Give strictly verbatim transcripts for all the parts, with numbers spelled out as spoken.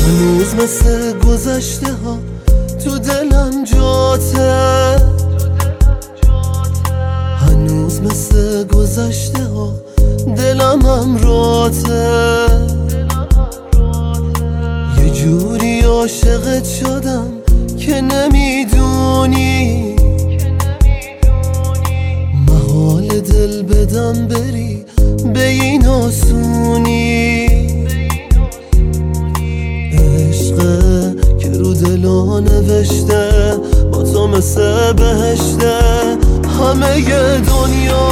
هنوز مثل گذشته ها تو دلم جاته، هنوز مثل گذشته ها دلم امراته. یه جوری عاشقت شدم که نمیدونی، محال دل بدم بری به این آسونی. عشقه که رو دلا نوشته با تو مثل بهشته همه دنیا.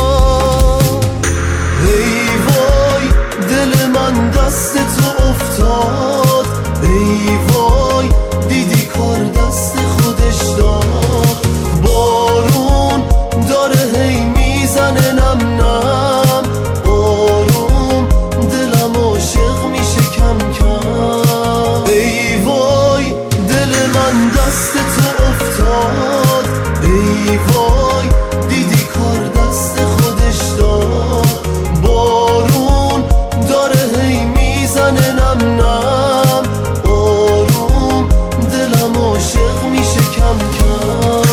ای وای دل من دست تو افتاد، ای وای دیدی کار دست خودش داد. بارون داره هی میزنه نم نم، آروم دلم عاشق میشه کم کم. ای وای دل من دست تو افتاد، ای وای دیدی کار دست خودش داد. بارون داره هی میزنه نم نم، آروم دلم عاشق میشه کم کم.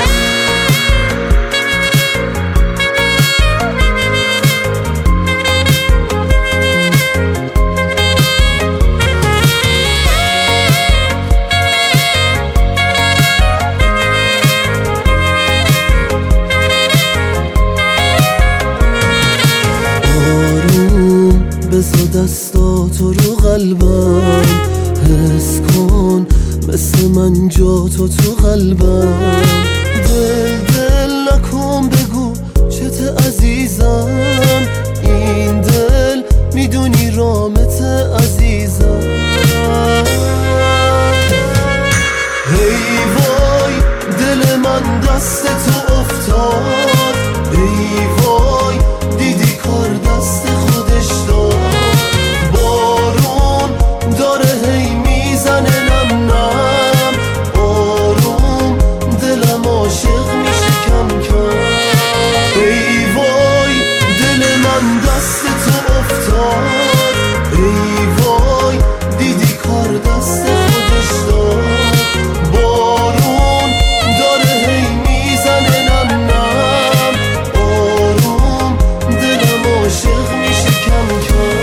بذار دستاتو رو قلبم، حس کن مثل من جا تو تو قلبم. دل دل نکن بگو چته عزیزم، این دل میدونی رامت عزیزم. ای وای دل من دست تو افتاد، ای وای دیدی کار دست خودش داد. بارون داره هی میزنه نم نم، آروم دلم عاشق میشه کم کم. ای وای دل من دست تو افتاد، ای وای دیدی کار دست خودش داد. بارون داره هی میزنه نم نم، آروم دلم عاشق میشه کم کم.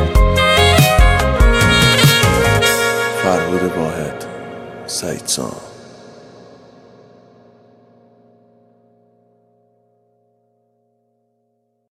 فرهاد واحد، سعید سام.